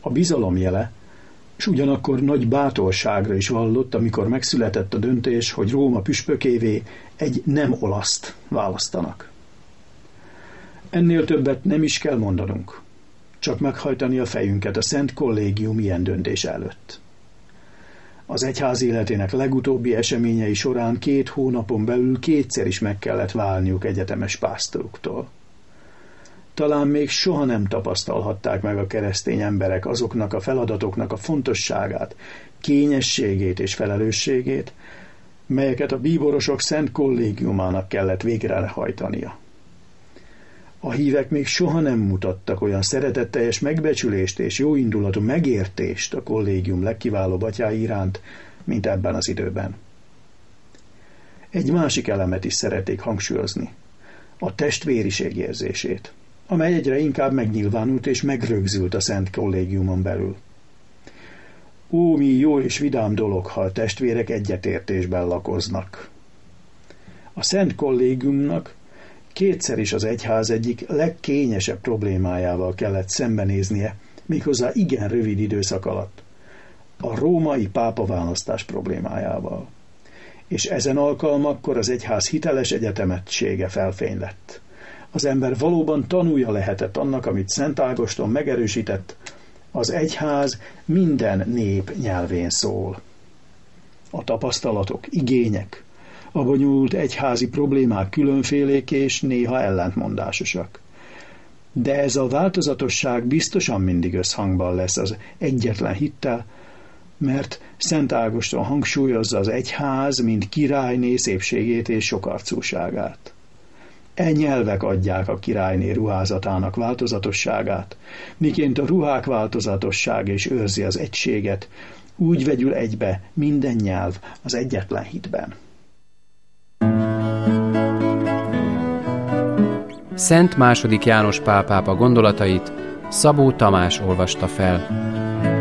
A bizalom jele, s ugyanakkor nagy bátorságra is vallott, amikor megszületett a döntés, hogy Róma püspökévé egy nem olaszt választanak. Ennél többet nem is kell mondanunk, csak meghajtani a fejünket a Szent Kollégium ilyen döntés előtt. Az egyház életének legutóbbi eseményei során 2 hónapon belül 2-szer is meg kellett válniuk egyetemes pásztoruktól. Talán még soha nem tapasztalhatták meg a keresztény emberek azoknak a feladatoknak a fontosságát, kényességét és felelősségét, melyeket a bíborosok Szent Kollégiumának kellett végrehajtania. A hívek még soha nem mutattak olyan szeretetteljes megbecsülést és jóindulatú megértést a kollégium legkiválóbb atyái iránt, mint ebben az időben. Egy másik elemet is szeretnék hangsúlyozni, a testvériség érzését, amely egyre inkább megnyilvánult és megrögzült a Szent Kollégiumon belül. Ó, mi jó és vidám dolog, ha a testvérek egyetértésben lakoznak. A Szent Kollégiumnak 2-szer is az egyház egyik legkényesebb problémájával kellett szembenéznie, méghozzá igen rövid időszak alatt, a római pápaválasztás problémájával. És ezen alkalmakkor az egyház hiteles egyetemettsége felfénylett. Az ember valóban tanúja lehetett annak, amit Szent Ágoston megerősített, az egyház minden nép nyelvén szól. A tapasztalatok, igények, a bonyolult egyházi problémák különfélék és néha ellentmondásosak. De ez a változatosság biztosan mindig összhangban lesz az egyetlen hittel, mert Szent Ágoston hangsúlyozza az egyház, mint királyné szépségét és sokarcúságát. Nyelvek adják a királyné ruházatának változatosságát, miként a ruhák változatossága is őrzi az egységet, úgy vegyül egybe minden nyelv az egyetlen hitben. Szent II. János Pál pápa gondolatait Szabó Tamás olvasta fel.